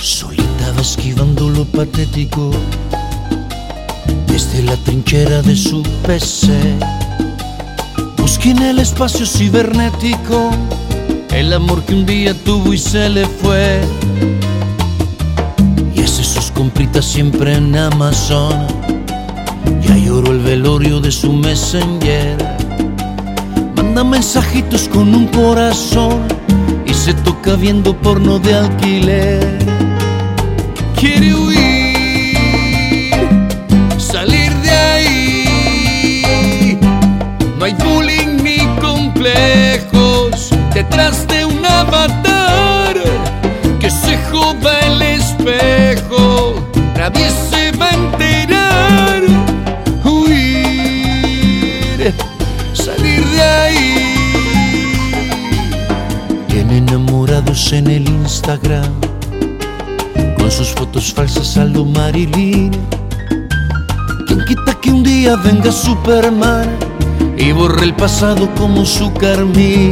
Solita va esquivando lo patético desde la trinchera de su PC. Busca en el espacio cibernético el amor que un día tuvo y se le fue. Y hace sus compritas siempre en Amazon. Ya lloró el velorio de su Messenger. Manda mensajitos con un corazón y se toca viendo porno de alquiler. Quiere huir, salir de ahí. No hay bullying ni complejos detrás de un avatar que se joda el espejo. Nadie se va a enterar. Huir, salir de ahí. Tiene enamorados en el Instagram con sus fotos falsas a lo Marilyn. ¿Quién quita que un día venga Superman y borre el pasado como su carmín?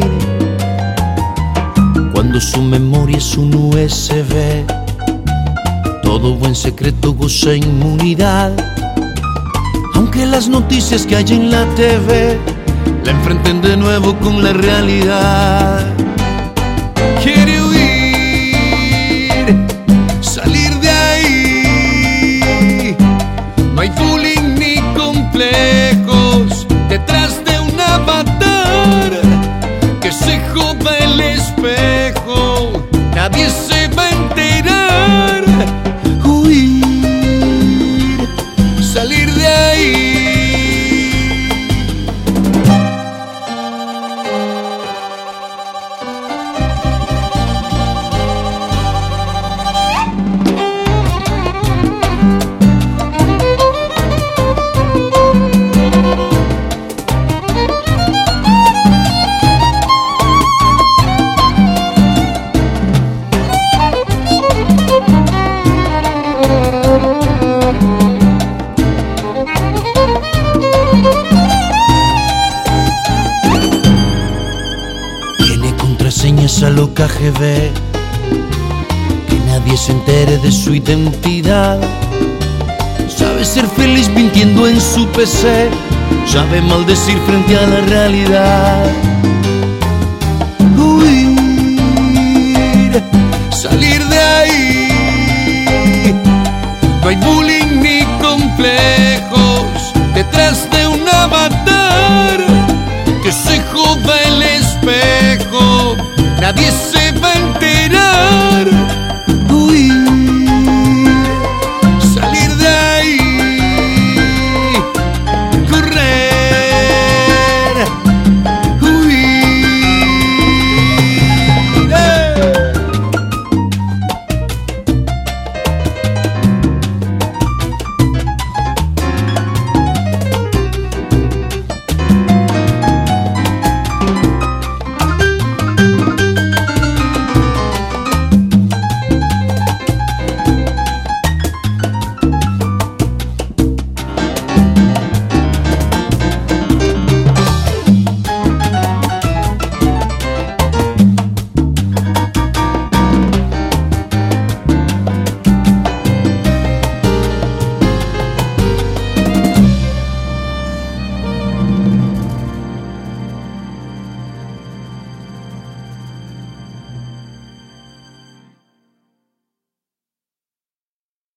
Cuando su memoria es un USB, todo buen secreto goza inmunidad. Aunque las noticias que hay en la TV la enfrenten de nuevo con la realidad. Quiere huir, salir de ahí. No hay bullying ni complejos detrás de un avatar que se joda el espejo. Nadie se va a enterar. Huir, salir de ahí. Contraseñas a lo KGB, que nadie se entere de su identidad. Sabe ser feliz mintiendo en su PC, sabe maldecir frente a la realidad. Huir, salir de ahí. No hay bullying ni complejos detrás de un avatar que se joda el espejo. Nadie se